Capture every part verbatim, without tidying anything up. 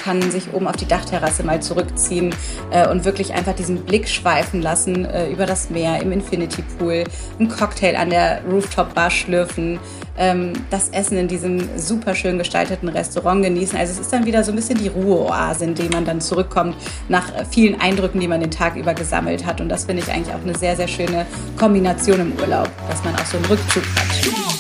kann sich oben auf die Dachterrasse mal zurückziehen äh, und wirklich einfach diesen Blick schweifen lassen äh, über das Meer im Infinity Pool, einen Cocktail an der Rooftop-Bar schlürfen, ähm, das Essen in diesem super schön gestalteten Restaurant genießen. Also es ist dann wieder so ein bisschen die Ruheoase, in die man dann zurückkommt nach äh, vielen Eindrücken, die man den Tag über gesammelt hat. Und das finde ich eigentlich auch eine sehr, sehr schöne Kombination im Urlaub, dass man auch so einen Rückzug hat.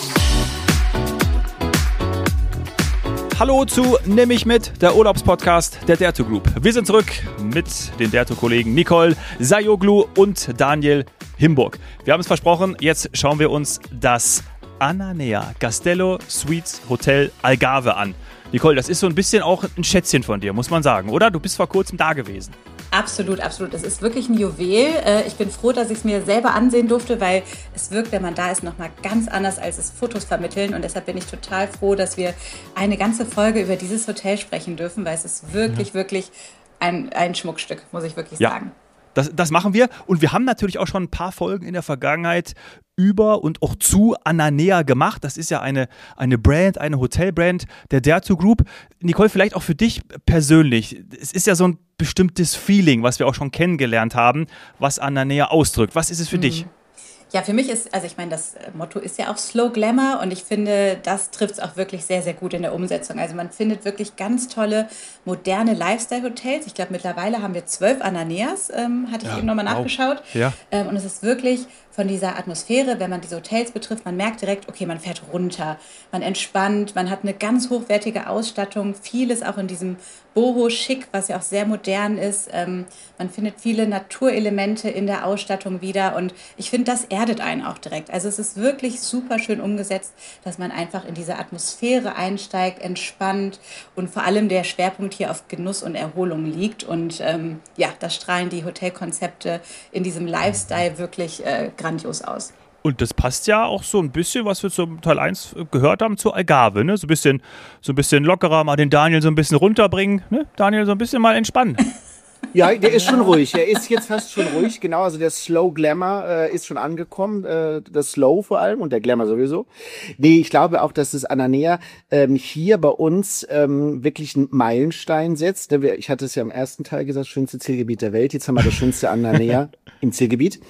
Hallo zu Nimm mich mit, der Urlaubspodcast der Dare to Group. Wir sind zurück mit den Dare to Kollegen Nicole Sayoglu und Daniel Himburg. Wir haben es versprochen, jetzt schauen wir uns das Ananea Castello Suites Hotel Algarve an. Nicole, das ist so ein bisschen auch ein Schätzchen von dir, muss man sagen, oder? Du bist vor kurzem da gewesen. Absolut, absolut. Es ist wirklich ein Juwel. Ich bin froh, dass ich es mir selber ansehen durfte, weil es wirkt, wenn man da ist, nochmal ganz anders, als es Fotos vermitteln. Und deshalb bin ich total froh, dass wir eine ganze Folge über dieses Hotel sprechen dürfen, weil es ist wirklich, ja. wirklich ein, ein Schmuckstück, muss ich wirklich ja. sagen. Das, das machen wir. Und wir haben natürlich auch schon ein paar Folgen in der Vergangenheit über und auch zu Ananea gemacht. Das ist ja eine, eine Brand, eine Hotelbrand der Dare to Group. Nicole, vielleicht auch für dich persönlich. Es ist ja so ein bestimmtes Feeling, was wir auch schon kennengelernt haben, was Ananea ausdrückt. Was ist es für mhm. dich? Ja, für mich ist, also ich meine, das Motto ist ja auch Slow Glamour und ich finde, das trifft es auch wirklich sehr, sehr gut in der Umsetzung. Also man findet wirklich ganz tolle, moderne Lifestyle-Hotels. Ich glaube, mittlerweile haben wir zwölf Ananeas, ähm, hatte ich ja, eben nochmal wow. nachgeschaut. Ja. Ähm, und es ist wirklich von dieser Atmosphäre, wenn man diese Hotels betrifft, man merkt direkt, okay, man fährt runter, man entspannt, man hat eine ganz hochwertige Ausstattung, vieles auch in diesem Boho-Schick, was ja auch sehr modern ist. Ähm, man findet viele Naturelemente in der Ausstattung wieder und ich finde, das erdet einen auch direkt. Also es ist wirklich super schön umgesetzt, dass man einfach in diese Atmosphäre einsteigt, entspannt und vor allem der Schwerpunkt hier auf Genuss und Erholung liegt und ähm, ja, das strahlen die Hotelkonzepte in diesem Lifestyle wirklich äh, grandios aus. Und das passt ja auch so ein bisschen, was wir zum Teil eins gehört haben, zur Algarve, ne? So ein bisschen, so ein bisschen lockerer, mal den Daniel so ein bisschen runterbringen, ne? Daniel, so ein bisschen mal entspannen. Ja, der ist schon ruhig. Er ist jetzt fast schon ruhig. Genau, also der Slow Glamour äh, ist schon angekommen. Äh, das Slow vor allem und der Glamour sowieso. Nee, ich glaube auch, dass das Ananea ähm, hier bei uns ähm, wirklich einen Meilenstein setzt. Ich hatte es ja im ersten Teil gesagt, schönste Zielgebiet der Welt. Jetzt haben wir das schönste Ananea im Zielgebiet.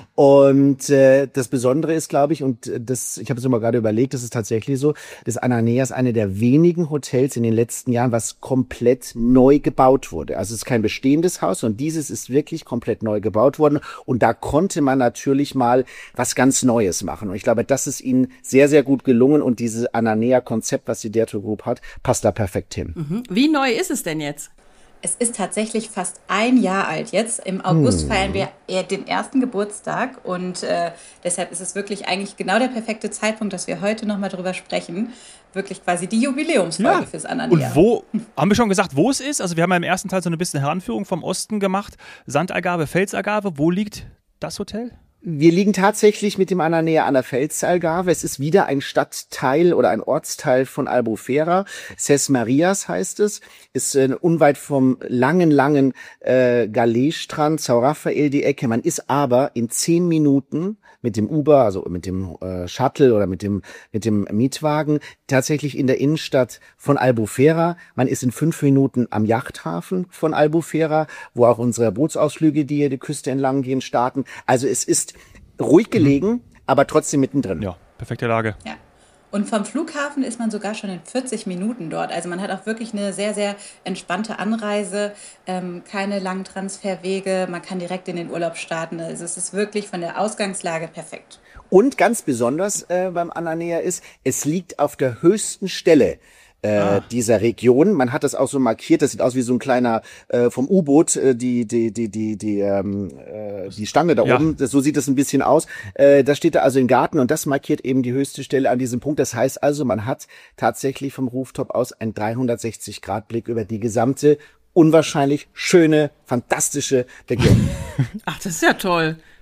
Und äh, das Besondere ist, glaube ich, und das, ich habe es immer gerade überlegt, das ist tatsächlich so, das Ananea ist eine der wenigen Hotels in den letzten Jahren, was komplett neu gebaut wurde. Also es ist kein bestehendes Haus und dieses ist wirklich komplett neu gebaut worden und da konnte man natürlich mal was ganz Neues machen und ich glaube, das ist ihnen sehr, sehr gut gelungen und dieses Ananea-Konzept, was die Dare to Group hat, passt da perfekt hin. Mhm. Wie neu ist es denn jetzt? Es ist tatsächlich fast ein Jahr alt jetzt. Im August hm. feiern wir den ersten Geburtstag und äh, deshalb ist es wirklich eigentlich genau der perfekte Zeitpunkt, dass wir heute nochmal drüber sprechen. Wirklich quasi die Jubiläumsfolge ja. fürs Ananea. Und wo, haben wir schon gesagt, wo es ist? Also wir haben ja im ersten Teil so ein bisschen Heranführung vom Osten gemacht. Sandalgarve, Felsalgarve. Wo liegt das Hotel? Wir liegen tatsächlich mit dem Ananea an der Felsalgarve. Es ist wieder ein Stadtteil oder ein Ortsteil von Albufera. Ses Marias heißt es. Ist äh, unweit vom langen, langen äh, Galé-Strand, São Rafael die Ecke. Man ist aber in zehn Minuten mit dem Uber, also mit dem äh, Shuttle oder mit dem mit dem Mietwagen tatsächlich in der Innenstadt von Albufera. Man ist in fünf Minuten am Yachthafen von Albufera, wo auch unsere Bootsausflüge, die hier die Küste entlang gehen, starten. Also es ist ruhig gelegen, mhm. aber trotzdem mittendrin. Ja, perfekte Lage. Ja. Und vom Flughafen ist man sogar schon in vierzig Minuten dort. Also man hat auch wirklich eine sehr, sehr entspannte Anreise, ähm, keine langen Transferwege. Man kann direkt in den Urlaub starten. Also es ist wirklich von der Ausgangslage perfekt. Und ganz besonders äh, beim Ananea ist, es liegt auf der höchsten Stelle Äh, ah. dieser Region. Man hat das auch so markiert, das sieht aus wie so ein kleiner äh, vom U-Boot, äh, die die die die die ähm, äh, die Stange da ja. oben, das, so sieht das ein bisschen aus. Äh, das steht da also im Garten und das markiert eben die höchste Stelle an diesem Punkt. Das heißt also, man hat tatsächlich vom Rooftop aus einen dreihundertsechzig Grad Blick über die gesamte unwahrscheinlich schöne, fantastische Region. Ach, das ist ja toll.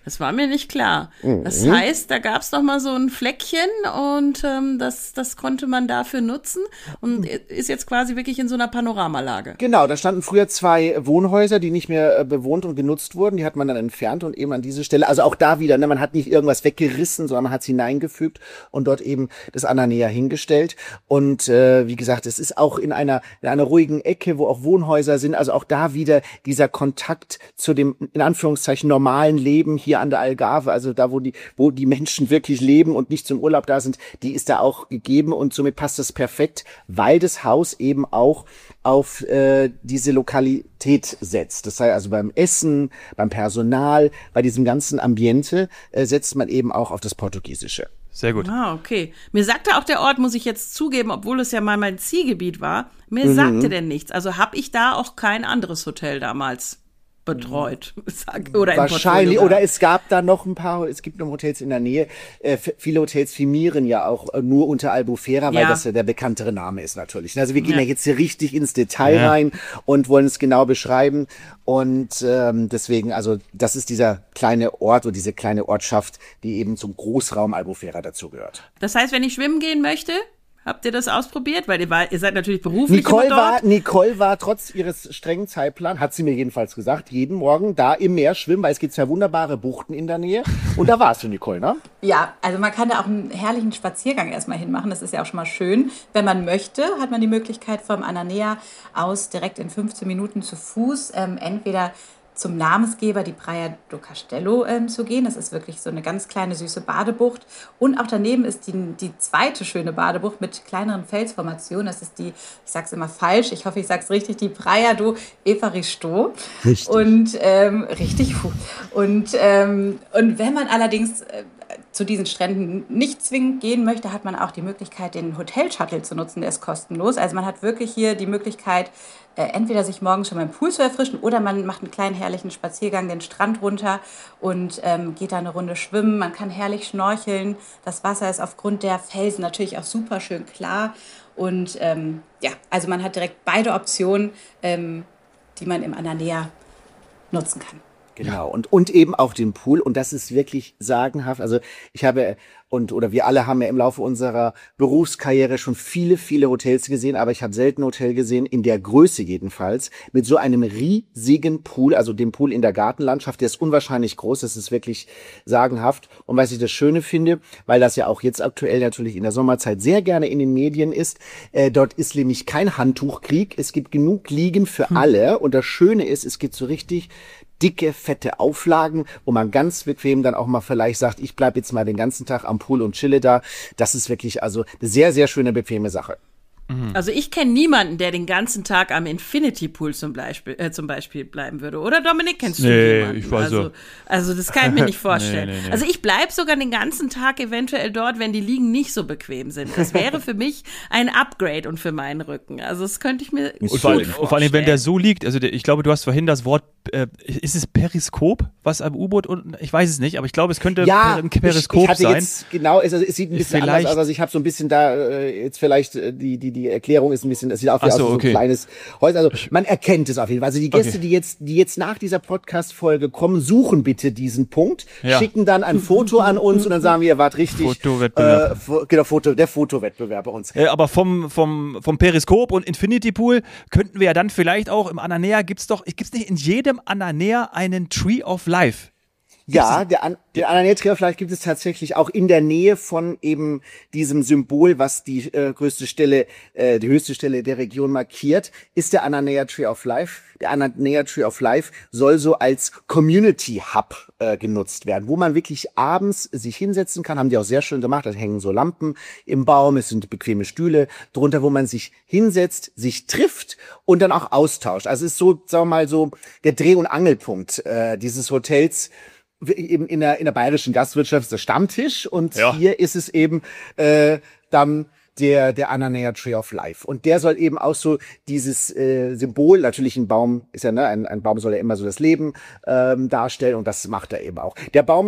Das war mir nicht klar. Mhm. Das heißt, da gab es noch mal so ein Fleckchen und ähm, das, das konnte man dafür nutzen und ist jetzt quasi wirklich in so einer Panoramalage. Genau, da standen früher zwei Wohnhäuser, die nicht mehr äh, bewohnt und genutzt wurden. Die hat man dann entfernt und eben an diese Stelle, also auch da wieder, ne, man hat nicht irgendwas weggerissen, sondern man hat es hineingefügt und dort eben das Ananea hingestellt. Und äh, wie gesagt, es ist auch in einer, in einer ruhigen Ecke, wo auch Wohnhäuser sind, also auch da wieder dieser Kontakt zu dem, in Anführungszeichen, normalen Leben hier an der Algarve, also da, wo die, wo die Menschen wirklich leben und nicht zum Urlaub da sind, die ist da auch gegeben und somit passt das perfekt, weil das Haus eben auch auf äh, diese Lokalität setzt. Das heißt also beim Essen, beim Personal, bei diesem ganzen Ambiente äh, setzt man eben auch auf das Portugiesische. Sehr gut. Ah, okay. Mir sagte auch der Ort, muss ich jetzt zugeben, obwohl es ja mal mein Zielgebiet war, mir Mhm. sagte denn nichts. Also habe ich da auch kein anderes Hotel damals betreut. Sag- Oder im Wahrscheinlich, Portfolio oder gehabt. es gab da noch ein paar, es gibt noch Hotels in der Nähe. Äh, f- viele Hotels firmieren ja auch äh, nur unter Albufera, weil Ja. das ja der bekanntere Name ist natürlich. Also wir gehen ja, Ja. jetzt hier richtig ins Detail Ja. rein und wollen es genau beschreiben. Und ähm, deswegen, also das ist dieser kleine Ort oder diese kleine Ortschaft, die eben zum Großraum Albufera dazugehört. Das heißt, wenn ich schwimmen gehen möchte, habt ihr das ausprobiert? Weil ihr, war, ihr seid natürlich beruflich Nicole immer war, dort. Nicole war trotz ihres strengen Zeitplans, hat sie mir jedenfalls gesagt, jeden Morgen da im Meer schwimmen, weil es gibt ja wunderbare Buchten in der Nähe. Und da warst du, Nicole, ne? Ja, also man kann da auch einen herrlichen Spaziergang erstmal hinmachen. Das ist ja auch schon mal schön. Wenn man möchte, hat man die Möglichkeit vom Ananea aus direkt in fünfzehn Minuten zu Fuß ähm, entweder zum Namensgeber, die Praia do Castelo, ähm, zu gehen. Das ist wirklich so eine ganz kleine, süße Badebucht. Und auch daneben ist die, die zweite schöne Badebucht mit kleineren Felsformationen. Das ist die, ich sag's immer falsch, ich hoffe, ich sag's richtig, die Praia do Evaristo. Richtig. Und ähm, richtig. puh. Und, ähm, und wenn man allerdings äh, zu diesen Stränden nicht zwingend gehen möchte, hat man auch die Möglichkeit, den Hotel-Shuttle zu nutzen. Der ist kostenlos. Also man hat wirklich hier die Möglichkeit, äh, entweder sich morgens schon beim Pool zu erfrischen oder man macht einen kleinen herrlichen Spaziergang den Strand runter und ähm, geht da eine Runde schwimmen. Man kann herrlich schnorcheln. Das Wasser ist aufgrund der Felsen natürlich auch super schön klar. Und ähm, ja, also man hat direkt beide Optionen, ähm, die man im Ananea nutzen kann. Genau, und, und eben auch den Pool. Und das ist wirklich sagenhaft. Also ich habe, und oder wir alle haben ja im Laufe unserer Berufskarriere schon viele, viele Hotels gesehen, aber ich habe selten ein Hotel gesehen, in der Größe jedenfalls, mit so einem riesigen Pool, also dem Pool in der Gartenlandschaft, der ist unwahrscheinlich groß, das ist wirklich sagenhaft. Und was ich das Schöne finde, weil das ja auch jetzt aktuell natürlich in der Sommerzeit sehr gerne in den Medien ist, äh, dort ist nämlich kein Handtuchkrieg, es gibt genug Liegen für alle. Und das Schöne ist, es gibt so richtig dicke, fette Auflagen, wo man ganz bequem dann auch mal vielleicht sagt, ich bleib jetzt mal den ganzen Tag am Pool und chille da. Das ist wirklich also eine sehr, sehr schöne, bequeme Sache. Also ich kenne niemanden, der den ganzen Tag am Infinity Pool zum Beispiel, äh, zum Beispiel bleiben würde. Oder Dominik, kennst du Nee, jemanden? ich weiß also, so. also das kann ich mir nicht vorstellen. Nee, nee, nee. Also ich bleib sogar den ganzen Tag eventuell dort, wenn die Liegen nicht so bequem sind. Das wäre für mich ein Upgrade und für meinen Rücken. Also das könnte ich mir Und gut vor, allem, vorstellen. und vor allem, wenn der so liegt, also der, ich glaube, du hast vorhin das Wort, äh, ist es Periskop, was am U-Boot unten, ich weiß es nicht, aber ich glaube, es könnte Ja, ein ich, Periskop ich hatte sein. jetzt, genau, es, es sieht ein bisschen Vielleicht- anders aus, also ich habe so ein bisschen da, äh, jetzt vielleicht, äh, die, die, die Erklärung ist ein bisschen, das sieht auch wie Ach aus so, wie so okay. ein kleines Häuser, also man erkennt es auf jeden Fall. Also die Gäste, Okay. die jetzt, die jetzt nach dieser Podcast-Folge kommen, suchen bitte diesen Punkt, Ja. schicken dann ein Foto an uns und dann sagen wir, ihr wart richtig. Fotowettbewerb. Äh, fo- genau, Foto, der Fotowettbewerb bei uns. Äh, aber vom, vom, vom Periskop und Infinity Pool könnten wir ja dann vielleicht auch im Ananea, gibt's doch, gibt's nicht in jedem Ananea einen Tree of Life? Ja, der, An der Ananea vielleicht gibt es tatsächlich auch in der Nähe von eben diesem Symbol, was die äh, größte Stelle, äh, die höchste Stelle der Region markiert, ist der Ananea Tree of Life. Der Ananea Tree of Life soll so als Community Hub äh, genutzt werden, wo man wirklich abends sich hinsetzen kann, haben die auch sehr schön gemacht, da hängen so Lampen im Baum, es sind bequeme Stühle drunter, wo man sich hinsetzt, sich trifft und dann auch austauscht. Also es ist so, sagen wir mal so, der Dreh- und Angelpunkt äh, dieses Hotels. Eben in der, in der bayerischen Gastwirtschaft ist der Stammtisch und Ja. hier ist es eben äh, dann der der Ananea Tree of Life und der soll eben auch so dieses äh, Symbol, natürlich ein Baum ist ja, ne, ein, ein Baum soll ja immer so das Leben ähm, darstellen und das macht er eben auch. Der Baum ist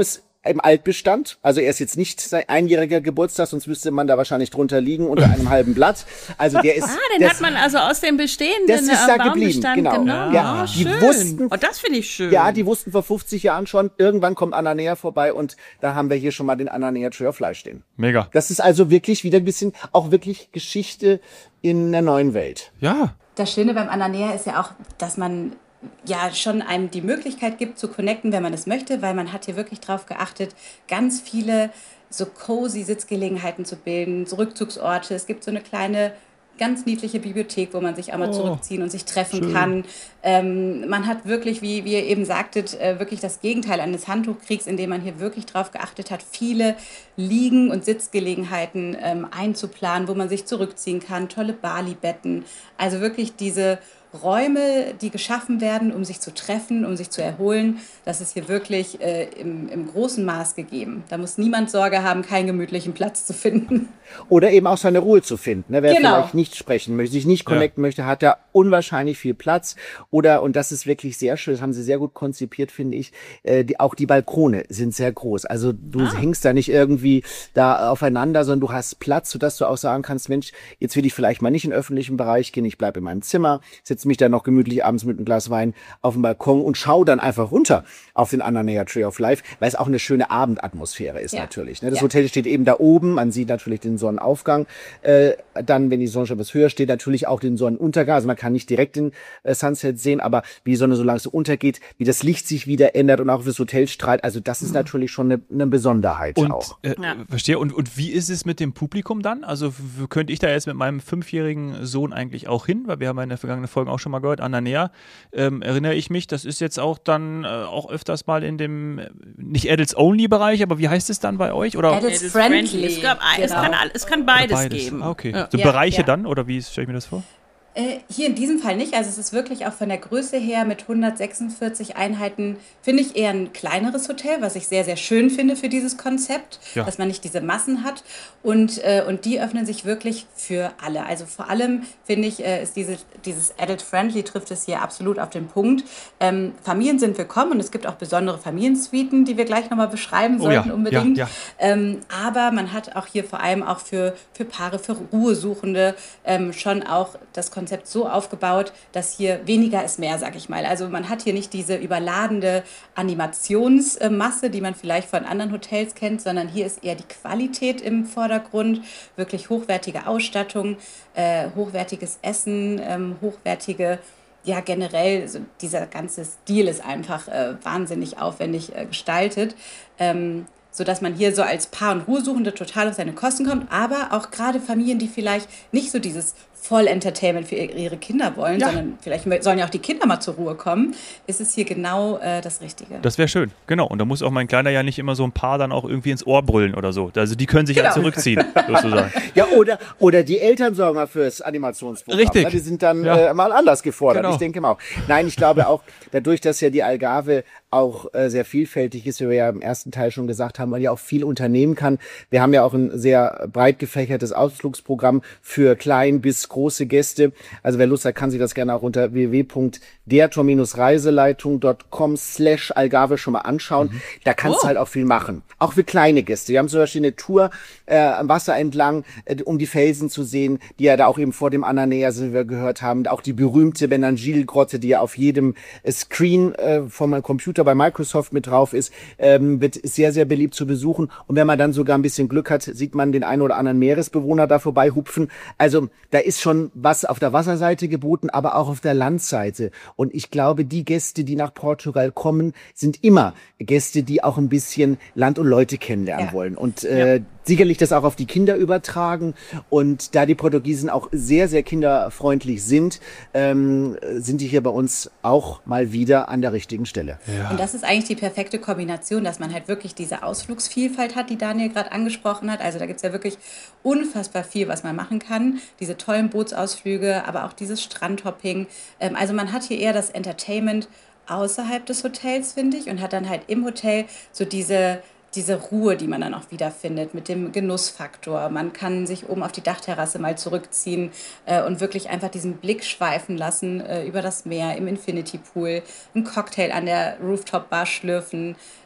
im Altbestand. Also er ist jetzt nicht sein einjähriger Geburtstag, sonst müsste man da wahrscheinlich drunter liegen unter einem halben Blatt. Also der ist. Ah, den das, hat man also aus dem bestehenden das ist da geblieben, Baumbestand genau. genommen. Ja, Oh, die schön. wussten- oh, das finde ich schön. Ja, die wussten vor fünfzig Jahren schon, irgendwann kommt Ananea vorbei und da haben wir hier schon mal den Ananea Tree of Life stehen. Mega. Das ist also wirklich wieder ein bisschen, auch wirklich Geschichte in der neuen Welt. Ja. Das Schöne beim Ananea ist ja auch, dass man ja schon einem die Möglichkeit gibt zu connecten, wenn man es möchte, weil man hat hier wirklich drauf geachtet, ganz viele so cozy Sitzgelegenheiten zu bilden, so Rückzugsorte. Es gibt so eine kleine, ganz niedliche Bibliothek, wo man sich einmal Oh, zurückziehen und sich treffen schön. kann. Ähm, man hat wirklich, wie, wie ihr eben sagtet, äh, wirklich das Gegenteil eines Handtuchkriegs, indem man hier wirklich drauf geachtet hat, viele Liegen- und Sitzgelegenheiten ähm, einzuplanen, wo man sich zurückziehen kann, tolle Bali-Betten. Also wirklich diese Räume, die geschaffen werden, um sich zu treffen, um sich zu erholen, das ist hier wirklich äh, im, im großen Maß gegeben. Da muss niemand Sorge haben, keinen gemütlichen Platz zu finden. Oder eben auch seine Ruhe zu finden. Ne? Wer Genau. vielleicht nicht sprechen möchte, sich nicht connecten möchte, hat da unwahrscheinlich viel Platz. Oder, und das ist wirklich sehr schön, das haben sie sehr gut konzipiert, finde ich, äh, die, auch die Balkone sind sehr groß. Also du Ah. hängst da nicht irgendwie da aufeinander, sondern du hast Platz, sodass du auch sagen kannst, Mensch, jetzt will ich vielleicht mal nicht in den öffentlichen Bereich gehen, ich bleibe in meinem Zimmer, setze mich dann noch gemütlich abends mit einem Glas Wein auf den Balkon und schau dann einfach runter auf den Ananea Tree of Life, weil es auch eine schöne Abendatmosphäre ist Ja. natürlich. Ne? Das Ja. Hotel steht eben da oben, man sieht natürlich den Sonnenaufgang, äh, dann, wenn die Sonne schon etwas höher steht, natürlich auch den Sonnenuntergang, also man kann nicht direkt den äh, Sunset sehen, aber wie die Sonne so langsam untergeht, wie das Licht sich wieder ändert und auch wie das Hotel strahlt, also das ist natürlich schon eine, eine Besonderheit Und, auch. äh, Ja. verstehe. Und, und wie ist es mit dem Publikum dann? Also w- könnte ich da jetzt mit meinem fünfjährigen Sohn eigentlich auch hin? Weil wir haben ja in der vergangenen Folge auch schon mal gehört, Ananea, ähm, erinnere ich mich, das ist jetzt auch dann äh, auch öfters mal in dem, äh, nicht Adults-Only-Bereich, aber wie heißt es dann bei euch? Oder Adults Adult friendly. Es, gab, es, Genau. kann, all- es kann beides, beides? geben. Ah, okay. Ja. So Ja, Bereiche ja. dann? Oder wie stelle ich mir das vor? Äh, hier in diesem Fall nicht. Also es ist wirklich auch von der Größe her mit hundertsechsundvierzig Einheiten, finde ich eher ein kleineres Hotel, was ich sehr, sehr schön finde für dieses Konzept, Ja. dass man nicht diese Massen hat. Und, äh, und die öffnen sich wirklich für alle. Also vor allem, finde ich, äh, ist diese, dieses Adult-Friendly trifft es hier absolut auf den Punkt. Ähm, Familien sind willkommen und es gibt auch besondere Familiensuiten, die wir gleich nochmal beschreiben Oh ja, sollten unbedingt. ja, ja. Ähm, aber man hat auch hier vor allem auch für, für Paare, für Ruhesuchende ähm, schon auch das Konzept so aufgebaut, dass hier weniger ist mehr, sag ich mal. Also man hat hier nicht diese überladende Animationsmasse, die man vielleicht von anderen Hotels kennt, sondern hier ist eher die Qualität im Vordergrund, wirklich hochwertige Ausstattung, äh, hochwertiges Essen, ähm, hochwertige ja, generell, so dieser ganze Stil ist einfach äh, wahnsinnig aufwendig äh, gestaltet, ähm, sodass man hier so als Paar- und Ruhesuchende total auf seine Kosten kommt, aber auch gerade Familien, die vielleicht nicht so dieses Voll-Entertainment für ihre Kinder wollen, Ja. sondern vielleicht sollen ja auch die Kinder mal zur Ruhe kommen, ist es hier genau äh, das Richtige. Das wäre schön, genau. Und da muss auch mein Kleiner ja nicht immer so ein Paar dann auch irgendwie ins Ohr brüllen oder so. Also die können sich ja Genau. zurückziehen, sozusagen. Ja, oder, oder die Eltern sorgen mal fürs Animationsprogramm. Richtig. Ne? Die sind dann Ja. äh, mal anders gefordert. Genau. Ich denke mal auch. Nein, ich glaube auch, dadurch, dass ja die Algarve auch äh, sehr vielfältig ist, wie wir ja im ersten Teil schon gesagt haben, man ja auch viel unternehmen kann. Wir haben ja auch ein sehr breit gefächertes Ausflugsprogramm für klein bis große Gäste. Also wer Lust hat, kann sich das gerne auch unter w w w punkt der-reiseleitung punkt com slash Algarve schon mal anschauen. Mhm. Da kannst Oh. du halt auch viel machen. Auch für kleine Gäste. Wir haben zum Beispiel eine Tour äh, am Wasser entlang, äh, um die Felsen zu sehen, die ja da auch eben vor dem Ananea sind, wie wir gehört haben. Auch die berühmte Benangil-Grotte, die ja auf jedem äh, Screen äh, vom Computer bei Microsoft mit drauf ist, ähm, wird ist sehr, sehr beliebt zu besuchen. Und wenn man dann sogar ein bisschen Glück hat, sieht man den einen oder anderen Meeresbewohner da vorbei hupfen. Also da ist schon was auf der Wasserseite geboten, aber auch auf der Landseite. Und ich glaube, die Gäste, die nach Portugal kommen, sind immer Gäste, die auch ein bisschen Land und Leute kennenlernen Ja. wollen. Und äh, sicherlich das auch auf die Kinder übertragen. Und da die Portugiesen auch sehr, sehr kinderfreundlich sind, ähm, sind die hier bei uns auch mal wieder an der richtigen Stelle. Und das ist eigentlich die perfekte Kombination, dass man halt wirklich diese Ausflugsvielfalt hat, die Daniel gerade angesprochen hat. Also da gibt es ja wirklich unfassbar viel, was man machen kann. Diese tollen Bootsausflüge, aber auch dieses Strandhopping. Ähm, also man hat hier eher das Entertainment außerhalb des Hotels, finde ich, und hat dann halt im Hotel so diese diese Ruhe, die man dann auch wiederfindet mit dem Genussfaktor. Man kann sich oben auf die Dachterrasse mal zurückziehen äh, und wirklich einfach diesen Blick schweifen lassen äh, über das Meer im Infinity Pool, einen Cocktail an der Rooftop-Bar schlürfen.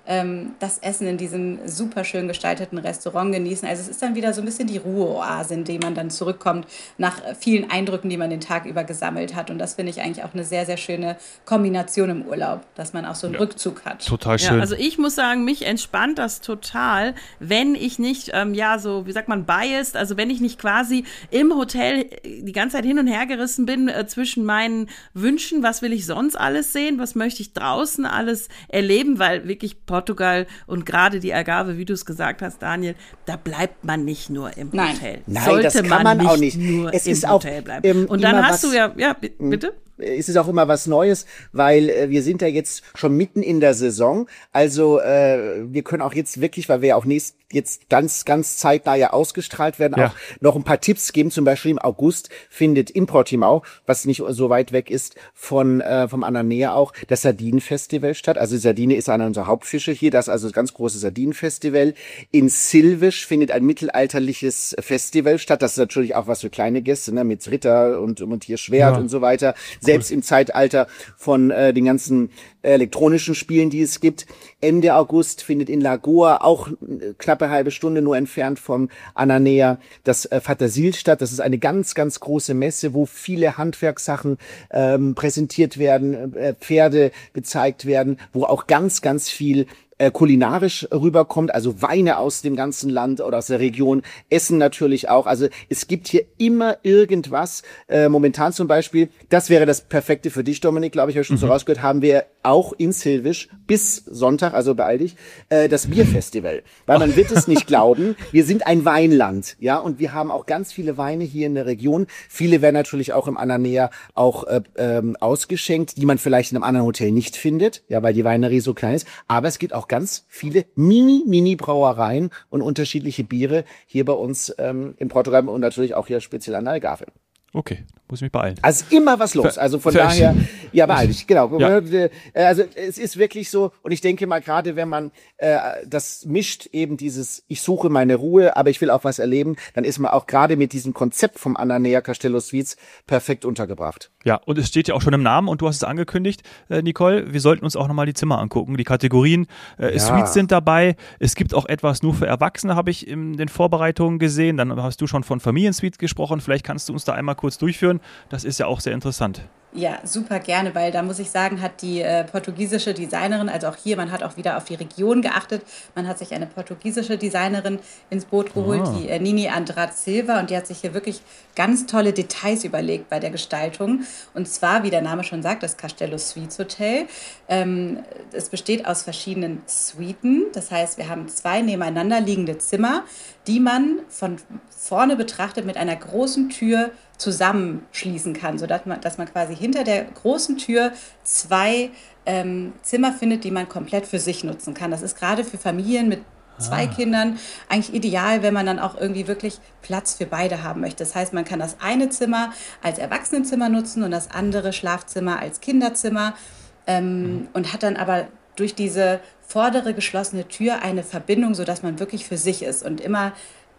ähm, das Essen in diesem super schön gestalteten Restaurant genießen. Also es ist dann wieder so ein bisschen die Ruheoase, in die man dann zurückkommt nach vielen Eindrücken, die man den Tag über gesammelt hat. Und das finde ich eigentlich auch eine sehr, sehr schöne Kombination im Urlaub, dass man auch so einen ja. Rückzug hat. Total schön. Ja, also ich muss sagen, mich entspannt das total, wenn ich nicht, ähm, ja, so, wie sagt man, biased, also wenn ich nicht quasi im Hotel die ganze Zeit hin und her gerissen bin äh, zwischen meinen Wünschen, was will ich sonst alles sehen, was möchte ich draußen alles erleben, weil wirklich Portugal und gerade die Algarve, wie du es gesagt hast, Daniel, da bleibt man nicht nur im Nein. Hotel. Nein, Sollte das kann man, man nicht auch nicht. nur Es im ist auch, Hotel bleiben. ähm, und dann immer hast was- du ja, ja, b- bitte? Es ist auch immer was Neues, weil äh, wir sind ja jetzt schon mitten in der Saison. Also äh, wir können auch jetzt wirklich, weil wir ja auch nächst, jetzt ganz, ganz zeitnah ja ausgestrahlt werden, Ja. auch noch ein paar Tipps geben. Zum Beispiel im August findet in Portimao, was nicht so weit weg ist von äh, vom Ananea auch, das Sardinenfestival statt. Also Sardine ist einer unserer Hauptfische hier. Das ist also das ganz große Sardinenfestival. In Silvisch findet ein mittelalterliches Festival statt. Das ist natürlich auch was für kleine Gäste, ne, mit Ritter und, und hier Schwert Ja. und so weiter. Selbst im Zeitalter von äh, den ganzen elektronischen Spielen, die es gibt. Ende August findet in Lagoa, auch äh, knappe halbe Stunde nur entfernt vom Ananea, das äh, Fatasil statt. Das ist eine ganz, ganz große Messe, wo viele Handwerkssachen ähm, präsentiert werden, äh, Pferde gezeigt werden, wo auch ganz, ganz viel äh, kulinarisch rüberkommt, also Weine aus dem ganzen Land oder aus der Region, Essen natürlich auch. Also es gibt hier immer irgendwas. Äh, momentan zum Beispiel, das wäre das Perfekte für dich, Dominik, glaube ich, habe ich schon so rausgehört, haben wir auch in Silvisch bis Sonntag, also beeil dich, äh, das Bierfestival. Weil man wird es nicht glauben, wir sind ein Weinland, ja, und wir haben auch ganz viele Weine hier in der Region. Viele werden natürlich auch im Ananea auch äh, ähm, ausgeschenkt, die man vielleicht in einem anderen Hotel nicht findet, ja, weil die Weinerie so klein ist. Aber es gibt auch ganz viele Mini-Mini-Brauereien und unterschiedliche Biere hier bei uns ähm, in Portugal und natürlich auch hier speziell an der Algarve. Okay, muss ich mich beeilen. Also immer was los. Also von Ver- daher, ja, beeil dich, genau. Ja. Also es ist wirklich so, und ich denke mal, gerade wenn man äh, das mischt, eben dieses, ich suche meine Ruhe, aber ich will auch was erleben, dann ist man auch gerade mit diesem Konzept vom Ananea Castello Suites perfekt untergebracht. Ja, und es steht ja auch schon im Namen und du hast es angekündigt, äh, Nicole, wir sollten uns auch nochmal die Zimmer angucken. Die Kategorien, äh, Ja. Suites sind dabei. Es gibt auch etwas nur für Erwachsene, habe ich in den Vorbereitungen gesehen. Dann hast du schon von Familiensuite gesprochen. Vielleicht kannst du uns da einmal kurz durchführen. Das ist ja auch sehr interessant. Ja, super gerne, weil da muss ich sagen, hat die äh, portugiesische Designerin, also auch hier, man hat auch wieder auf die Region geachtet. Man hat sich eine portugiesische Designerin ins Boot geholt, Ah. die äh, Nini Andrade Silva, und die hat sich hier wirklich ganz tolle Details überlegt bei der Gestaltung. Und zwar, wie der Name schon sagt, das Castello Suites Hotel. Ähm, es besteht aus verschiedenen Suiten. Das heißt, wir haben zwei nebeneinander liegende Zimmer, die man von vorne betrachtet mit einer großen Tür zusammenschließen kann, sodass man, dass man quasi hinter der großen Tür zwei ähm, Zimmer findet, die man komplett für sich nutzen kann. Das ist gerade für Familien mit zwei Kindern eigentlich ideal, wenn man dann auch irgendwie wirklich Platz für beide haben möchte. Das heißt, man kann das eine Zimmer als Erwachsenenzimmer nutzen und das andere Schlafzimmer als Kinderzimmer ähm, und hat dann aber durch diese vordere geschlossene Tür eine Verbindung, sodass man wirklich für sich ist und immer,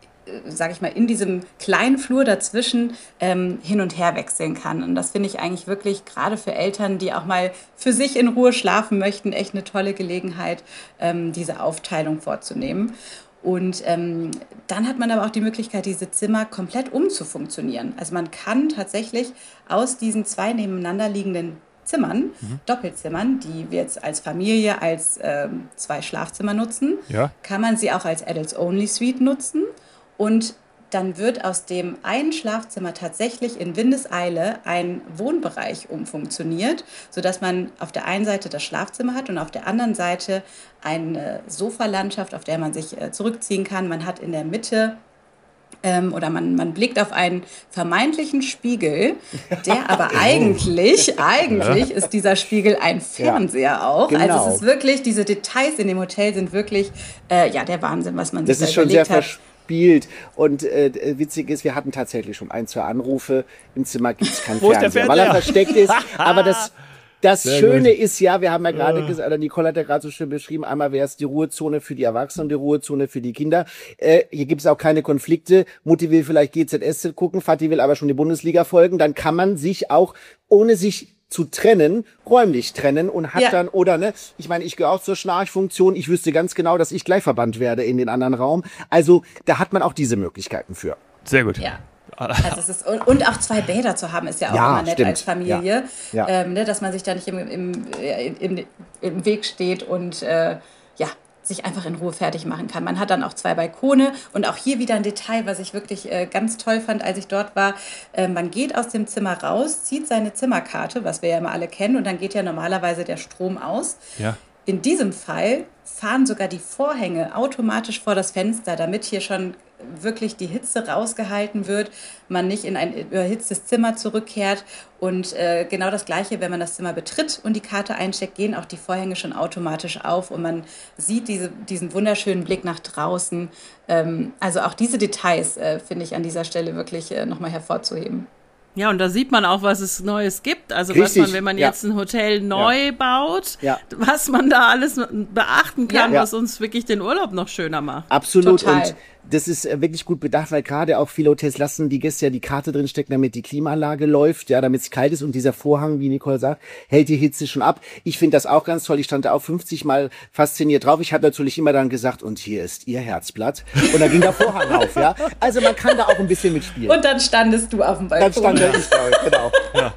sage ich mal, in diesem kleinen Flur dazwischen ähm, hin und her wechseln kann. Und das finde ich eigentlich wirklich gerade für Eltern, die auch mal für sich in Ruhe schlafen möchten, echt eine tolle Gelegenheit, ähm, diese Aufteilung vorzunehmen. Und ähm, dann hat man aber auch die Möglichkeit, diese Zimmer komplett umzufunktionieren. Also man kann tatsächlich aus diesen zwei nebeneinander liegenden Zimmern, mhm. Doppelzimmern, die wir jetzt als Familie als ähm, zwei Schlafzimmer nutzen, Ja. kann man sie auch als Adults-Only-Suite nutzen. Und dann wird aus dem einen Schlafzimmer tatsächlich in Windeseile ein Wohnbereich umfunktioniert, sodass man auf der einen Seite das Schlafzimmer hat und auf der anderen Seite eine Sofalandschaft, auf der man sich äh, zurückziehen kann. Man hat in der Mitte ähm, oder man, man blickt auf einen vermeintlichen Spiegel, der aber eigentlich, eigentlich ist dieser Spiegel ein Fernseher auch. Genau. Also es ist wirklich, diese Details in dem Hotel sind wirklich äh, ja, der Wahnsinn, was man sich Das da ist schon sehr überlegt hat. verspielt. Und äh, witzig ist, wir hatten tatsächlich schon ein, zwei Anrufe. Im Zimmer gibt es keinen Wo ist der Fernseher, weil er Fernseher? versteckt ist. Aber das, das Sehr Schöne gut. ist ja, wir haben ja gerade gesagt, oder Nicole hat ja gerade so schön beschrieben, einmal wäre es die Ruhezone für die Erwachsenen, die Ruhezone für die Kinder. Äh, hier gibt es auch keine Konflikte. Mutti will vielleicht G Z S Z gucken, Vati will aber schon die Bundesliga folgen. Dann kann man sich auch, ohne sich zu trennen, räumlich trennen und hat Ja. dann, oder ne, ich meine, ich gehöre auch zur Schnarchfunktion, ich wüsste ganz genau, dass ich gleich verbannt werde in den anderen Raum. Also da hat man auch diese Möglichkeiten für. Sehr gut. Ja. Also es ist, und, und auch zwei Bäder zu haben, ist ja auch Ja, immer nett stimmt. als Familie, Ja. Ja. Ähm, ne, dass man sich da nicht im, im, im, im Weg steht und äh, ja, sich einfach in Ruhe fertig machen kann. Man hat dann auch zwei Balkone und auch hier wieder ein Detail, was ich wirklich äh, ganz toll fand, als ich dort war. Äh, man geht aus dem Zimmer raus, zieht seine Zimmerkarte, was wir ja immer alle kennen, und dann geht ja normalerweise der Strom aus. Ja. In diesem Fall fahren sogar die Vorhänge automatisch vor das Fenster, damit hier schon wirklich die Hitze rausgehalten wird, man nicht in ein überhitztes Zimmer zurückkehrt. Und äh, genau das Gleiche, wenn man das Zimmer betritt und die Karte einsteckt, gehen auch die Vorhänge schon automatisch auf und man sieht diese, diesen wunderschönen Blick nach draußen. Ähm, also auch diese Details äh, finde ich an dieser Stelle wirklich äh, nochmal hervorzuheben. Ja, und da sieht man auch, was es Neues gibt. Also Richtig, was man, wenn man ja. jetzt ein Hotel neu Ja. baut, Ja. was man da alles beachten kann, Ja. was uns wirklich den Urlaub noch schöner macht. Absolut. Total. Und das ist äh, wirklich gut bedacht, weil gerade auch viele Hotels lassen die Gäste ja die Karte drin stecken, damit die Klimaanlage läuft, ja, damit es kalt ist und dieser Vorhang, wie Nicole sagt, hält die Hitze schon ab. Ich finde das auch ganz toll. Ich stand da auch fünfzig Mal fasziniert drauf. Ich habe natürlich immer dann gesagt, und hier ist ihr Herzblatt. Und dann ging der Vorhang auf, ja. Also man kann da auch ein bisschen mitspielen. Und dann standest du auf dem Balkon. dann stand da ich, glaube ich, genau.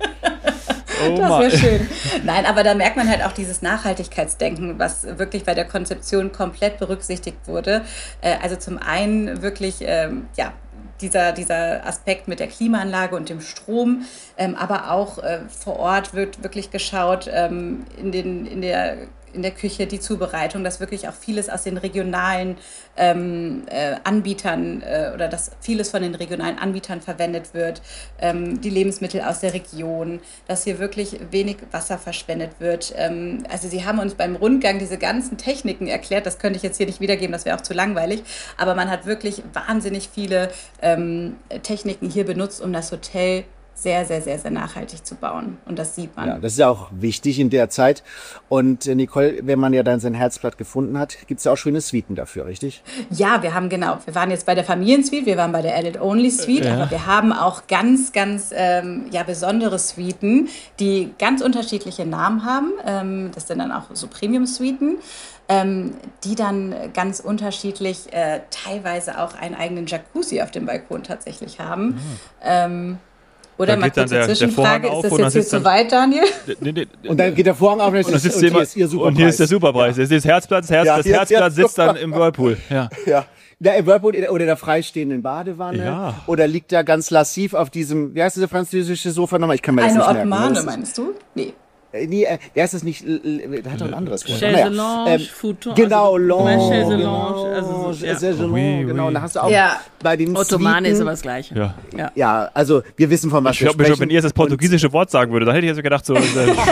Oh Das Mann. wäre schön. Nein, aber da merkt man halt auch dieses Nachhaltigkeitsdenken, was wirklich bei der Konzeption komplett berücksichtigt wurde. Äh, Also zum einen wirklich, ähm, ja, dieser, dieser Aspekt mit der Klimaanlage und dem Strom, ähm, aber auch äh, vor Ort wird wirklich geschaut, ähm, in den, in der in der Küche, die Zubereitung, dass wirklich auch vieles aus den regionalen ähm, äh, Anbietern äh, oder dass vieles von den regionalen Anbietern verwendet wird, ähm, die Lebensmittel aus der Region, dass hier wirklich wenig Wasser verschwendet wird. Ähm, also sie haben uns beim Rundgang diese ganzen Techniken erklärt, das könnte ich jetzt hier nicht wiedergeben, das wäre auch zu langweilig, aber man hat wirklich wahnsinnig viele ähm, Techniken hier benutzt, um das Hotel sehr, sehr, sehr, sehr nachhaltig zu bauen. Und das sieht man. Ja, das ist ja auch wichtig in der Zeit. Und äh, Nicole, wenn man ja dann sein Herzblatt gefunden hat, gibt's ja auch schöne Suiten dafür, richtig? Ja, wir haben genau, wir waren jetzt bei der Familiensuite, wir waren bei der Adult-Only-Suite, Ja. aber wir haben auch ganz, ganz ähm, ja, besondere Suiten, die ganz unterschiedliche Namen haben. Ähm, das sind dann auch so Premium-Suiten, ähm, die dann ganz unterschiedlich äh, teilweise auch einen eigenen Jacuzzi auf dem Balkon tatsächlich haben. Ähm, Oder Da mal geht dann kurze der- der Zwischenfrage, Vorhang auf ist das und dann jetzt hier sitzt zu dann- weit, Daniel? Nee, nee, Und dann geht der Vorhang auf und, und, dann sitzt und hier jemand, ist ihr Superpreis. und hier ist der Superpreis. Das ist das Herzblatt, das, Herz, Ja, das hier ist Herzblatt der sitzt dann im Whirlpool. Ja. Ja. Der im Whirlpool oder der freistehenden Badewanne. Ja. Oder liegt da ganz lassiv auf diesem, wie heißt diese französische Sofa nochmal? Ich kann mir das Eine nicht merken. Ottomane, Das ist- meinst du? Nee. Äh, Nee, äh, der ist das nicht, l- l- der hat doch ein anderes Wort. Chaise Naja, Lounge, ähm, Futon. Genau, also, Lounge. Chaise genau, Lounge, also so, ja. Chaise Lounge, Oui, genau. oui. Und da hast du auch Ja. bei den Ottomane ist Suiten- aber das Gleiche. Ja. Ja. Ja, also wir wissen, von was Ich wir glaube, sprechen. wenn ihr jetzt das portugiesische Wort sagen würde, dann hätte ich jetzt gedacht, so. äh,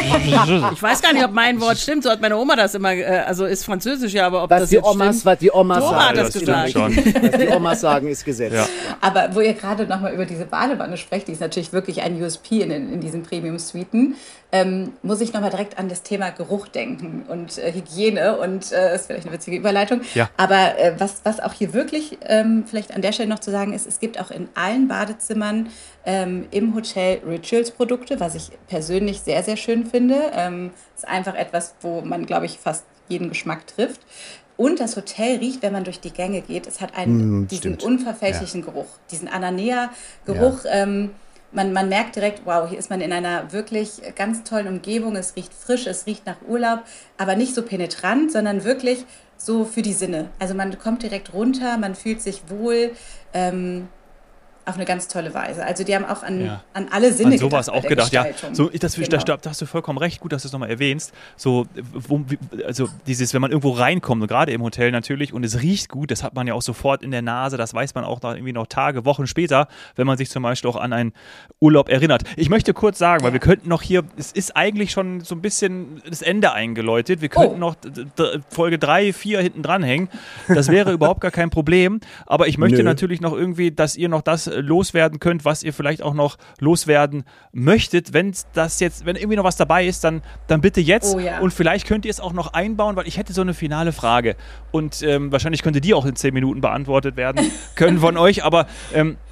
Ich weiß gar nicht, ob mein Wort stimmt, so hat meine Oma das immer, äh, also ist französisch, ja, aber ob was das die jetzt Omas, stimmt. was die Omas Dora sagen. hat das ist gesagt. richtig. Was die Omas sagen, ist Gesetz. Ja. Aber wo ihr gerade nochmal über diese Badewanne sprecht, die ist natürlich wirklich ein U S P in, in diesen Premium-Suiten, ähm, muss ich nochmal direkt an das Thema Geruch denken und äh, Hygiene und äh, ist vielleicht eine witzige Überleitung. Ja. Aber äh, was, was auch hier wirklich ähm, vielleicht an der Stelle noch zu sagen ist, es gibt auch in allen Badezimmern ähm, im Hotel Rituals-Produkte, was ich persönlich sehr, sehr schön finde. Ähm, ist einfach etwas, wo man, glaube ich, fast jeden Geschmack trifft. Und das Hotel riecht, wenn man durch die Gänge geht, es hat einen, Mm, diesen stimmt. unverfälschlichen Geruch, diesen Ananea-Geruch. Ähm, man, man merkt direkt, wow, hier ist man in einer wirklich ganz tollen Umgebung. Es riecht frisch, es riecht nach Urlaub, aber nicht so penetrant, sondern wirklich so für die Sinne. Also man kommt direkt runter, man fühlt sich wohl. Ähm, auf eine ganz tolle Weise. Also die haben auch an, Ja. an alle Sinne An sowas gedacht bei auch der gedacht, ja. Gestaltung. So, ich, das, Genau. da, da hast du vollkommen recht, gut, dass du es nochmal erwähnst. So, wo, wie- also dieses, wenn man irgendwo reinkommt, und gerade im Hotel natürlich, und es riecht gut, das hat man ja auch sofort in der Nase, das weiß man auch noch, irgendwie noch Tage, Wochen später, wenn man sich zum Beispiel auch an einen Urlaub erinnert. Ich möchte kurz sagen, weil Ja. wir könnten noch hier, es ist eigentlich schon so ein bisschen das Ende eingeläutet, wir könnten Oh. noch d- d- Folge drei, vier hinten dranhängen. Das wäre überhaupt gar kein Problem, aber ich möchte Nö. natürlich noch irgendwie, dass ihr noch das äh, loswerden könnt, was ihr vielleicht auch noch loswerden möchtet. Wenn das jetzt, wenn irgendwie noch was dabei ist, dann, dann bitte jetzt. Oh ja. Und vielleicht könnt ihr es auch noch einbauen, weil ich hätte so eine finale Frage. Und ähm, wahrscheinlich könnte die auch in zehn Minuten beantwortet werden können von euch. Aber ähm,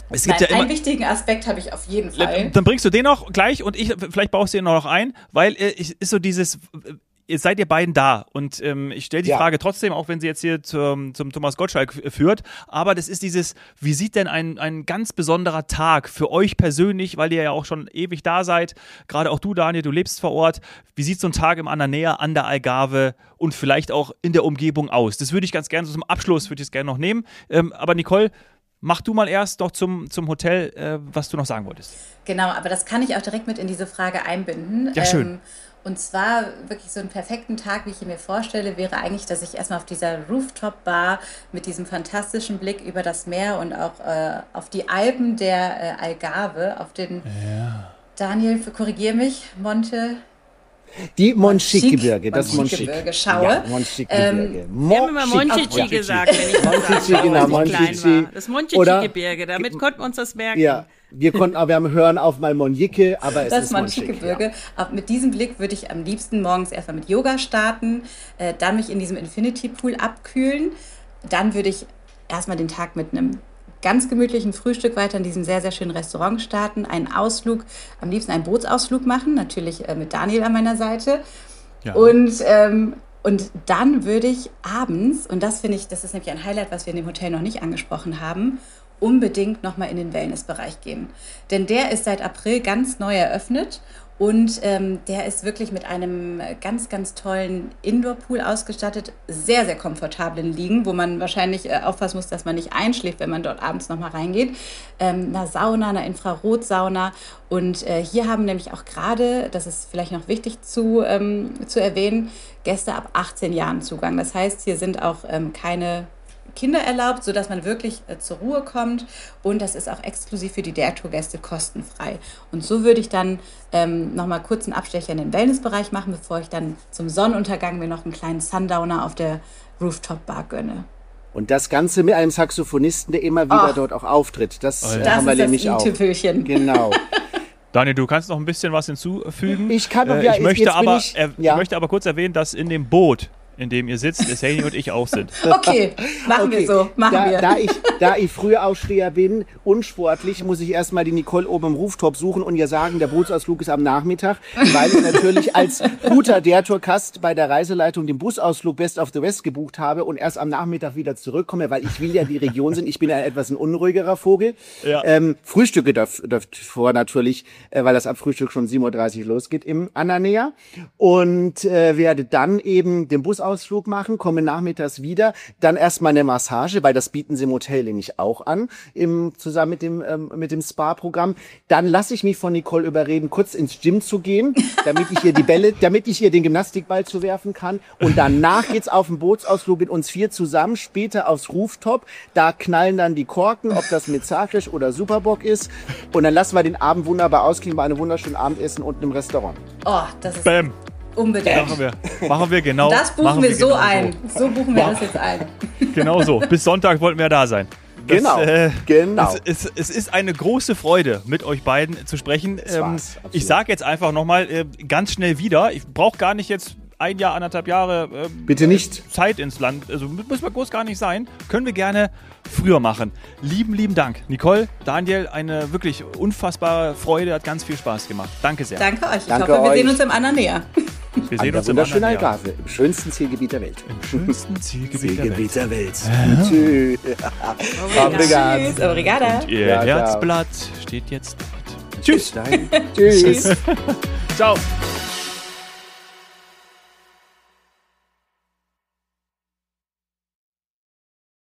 Es gibt Nein, ja immer, einen wichtigen Aspekt habe ich auf jeden Fall. Dann bringst du den noch gleich und ich, vielleicht baust du den noch ein, weil äh, ist so dieses, jetzt seid ihr beiden da und ähm, ich stelle die Ja. Frage trotzdem, auch wenn sie jetzt hier zum, zum Thomas Gottschalk führt, aber das ist dieses, wie sieht denn ein, ein ganz besonderer Tag für euch persönlich, weil ihr ja auch schon ewig da seid, gerade auch du, Daniel, du lebst vor Ort, wie sieht so ein Tag im Ananea an der Algarve und vielleicht auch in der Umgebung aus? Das würde ich ganz gerne so zum Abschluss, würde ich es gerne noch nehmen, ähm, aber Nicole, mach du mal erst noch zum, zum Hotel, äh, was du noch sagen wolltest. Genau, aber das kann ich auch direkt mit in diese Frage einbinden. Ja, schön. Ähm, und zwar wirklich so einen perfekten Tag, wie ich ihn mir vorstelle, wäre eigentlich, dass ich erstmal auf dieser Rooftop-Bar mit diesem fantastischen Blick über das Meer und auch äh, auf die Alpen der äh, Algarve, auf den, Ja. Daniel, korrigiere mich, Monte... Die Monchique-Gebirge, das Monchique-Gebirge Monchique. schaue. Ja, Monchique-Gebirge. Wir haben immer Monchichi Ja. gesagt, wenn ich das Monchichi, sage, genau, als ich Monchichi. klein war. Das Oder- Monchichi-Gebirge, damit konnten wir uns das merken. Ja, wir konnten aber wir haben hören auf mal Monchique, aber es Das ist Monchique. Monchique-Gebirge. Aber mit diesem Blick würde ich am liebsten morgens erstmal mit Yoga starten, äh, dann mich in diesem Infinity Pool abkühlen. Dann würde ich erstmal den Tag mit einem ganz gemütlichen Frühstück weiter in diesem sehr, sehr schönen Restaurant starten, einen Ausflug, am liebsten einen Bootsausflug machen, natürlich äh, mit Daniel an meiner Seite. Ja. Und, ähm, und dann würde ich abends, und das finde ich, das ist nämlich ein Highlight, was wir in dem Hotel noch nicht angesprochen haben, unbedingt nochmal in den Wellnessbereich gehen. Denn der ist seit April ganz neu eröffnet und ähm, der ist wirklich mit einem ganz, ganz tollen Indoor-Pool ausgestattet, sehr, sehr komfortablen Liegen, wo man wahrscheinlich äh, aufpassen muss, dass man nicht einschläft, wenn man dort abends nochmal reingeht. Ähm, einer Sauna, einer Infrarotsauna und äh, hier haben nämlich auch gerade, das ist vielleicht noch wichtig zu, ähm, zu erwähnen, Gäste ab achtzehn Jahren Zugang. Das heißt, hier sind auch ähm, keine Kinder erlaubt, sodass man wirklich äh, zur Ruhe kommt und das ist auch exklusiv für die Dare-Tour-Gäste kostenfrei. Und so würde ich dann ähm, nochmal kurz einen Abstecher in den Wellnessbereich machen, bevor ich dann zum Sonnenuntergang mir noch einen kleinen Sundowner auf der Rooftop-Bar gönne. Und das Ganze mit einem Saxophonisten, der immer wieder Ach. dort auch auftritt. Das, Oh ja. äh, Das haben wir ist das nämlich auch. i-Tüpfelchen. Genau. Daniel, du kannst noch ein bisschen was hinzufügen. Ich kann noch, äh, ja, ich, möchte jetzt bin aber, ich- äh, ja. ich möchte aber kurz erwähnen, dass in dem Boot, in dem ihr sitzt, der Sani und ich auch sind. Okay, machen wir so, machen da, wir. Da ich, da ich Frühaufsteher bin, unsportlich, muss ich erstmal die Nicole oben im Rooftop suchen und ihr sagen, der Bootsausflug ist am Nachmittag, weil ich natürlich als guter Dare-Tour-Gast bei der Reiseleitung den Busausflug Best of the West gebucht habe und erst am Nachmittag wieder zurückkomme, weil ich will ja die Region sehen. Ich bin ja etwas ein unruhigerer Vogel. Ja. Ähm, Frühstücke dürft, dürft vor natürlich, äh, weil das ab Frühstück schon sieben Uhr dreißig losgeht im Ananea und äh, werde dann eben den Busausflug machen, komme nachmittags wieder, dann erstmal eine Massage, weil das bieten sie im Hotel nämlich auch an, im, zusammen mit dem, ähm, mit dem Spa-Programm. Dann lasse ich mich von Nicole überreden, kurz ins Gym zu gehen, damit ich ihr die Bälle, damit ich ihr den Gymnastikball zuwerfen kann. Und danach geht's auf den Bootsausflug mit uns vier zusammen, später aufs Rooftop. Da knallen dann die Korken, ob das mit Zagreb oder Superbock ist. Und dann lassen wir den Abend wunderbar ausklingen bei einem wunderschönen Abendessen unten im Restaurant. Oh, das ist Bam. unbedingt. Machen wir, machen wir genau. Das buchen machen wir so genau ein. So buchen wir das jetzt ein. Genau so. Bis Sonntag wollten wir da sein. Das, Genau, äh, genau. Es, es, es ist eine große Freude, mit euch beiden zu sprechen. Das Ähm, war's, absolut. ich sage jetzt einfach nochmal äh, ganz schnell wieder. Ich brauche gar nicht jetzt ein Jahr, anderthalb Jahre ähm, Bitte nicht. Zeit ins Land. Also muss man groß gar nicht sein. Können wir gerne früher machen. Lieben, lieben Dank. Nicole, Daniel, eine wirklich unfassbare Freude. Hat ganz viel Spaß gemacht. Danke sehr. Danke euch. Ich Danke hoffe, wir euch. sehen uns im Ananea. Wir An sehen der uns im wunderschönen anderen Jahr. Algarve, im schönsten Zielgebiet der Welt. Im schönsten Zielgebiet der Welt. der Welt. Tschüss. Obrigado. Tschüss, obrigada. Ihr Ja, ciao. Herzblatt steht jetzt dort. Tschüss. Tschüss. Ciao.